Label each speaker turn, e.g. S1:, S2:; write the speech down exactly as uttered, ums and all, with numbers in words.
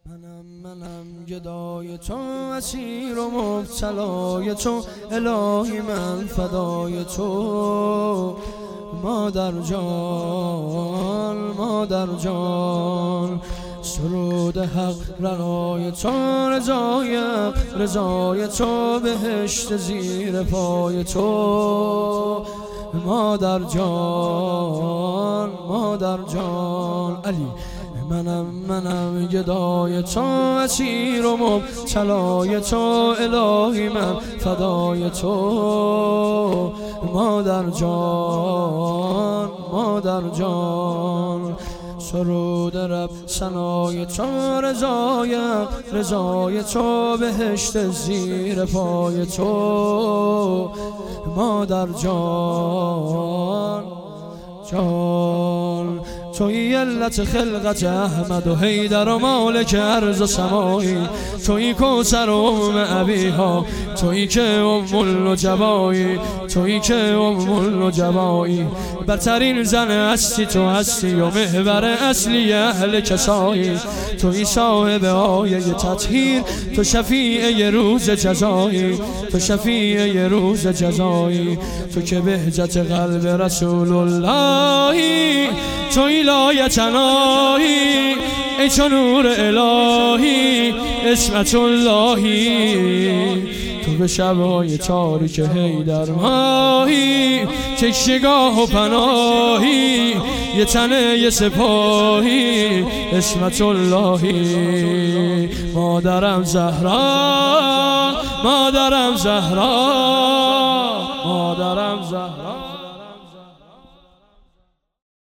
S1: منم منم گدای تو، اسیر و مبتلای تو، الهی من فدای تو. مادر جان مادر جان، سرود حق رنای تو، رضای حق رضای تو، بهشت زیر پای تو. مادر جان مادر جان علی. منم منم گدای تو، اسیر و مبتلای تو، الهی من فدای تو. مادر جان مادر جان، سرود رب ثنای تو، رضای رضای تو، بهشت زیر پای تو. مادر جان جان، توی علت خلقت احمد و حیدر و مالک ارض و سمایی، توی کوثر و ام ابیها، توی که ام النجبایی، توی که ام النجبایی. برترین زن هستی تو هستی و محور اصلی اهل کسایی. توی صاحب آیه تطهیر، تو شفیع روز جزایی، تو شفیع روز جزایی. تو که بهجت قلب رسول اللهی، تو الایت الهی، ای تو نور الهی، عصمت اللهی. تو به شبهای تاریک حیدر ماهی، تکیه‌گاه و پناهی، یه تنه یه سپاهی، عصمت اللهی. مادرم زهرا مادرم زهرا مادرم زهرا.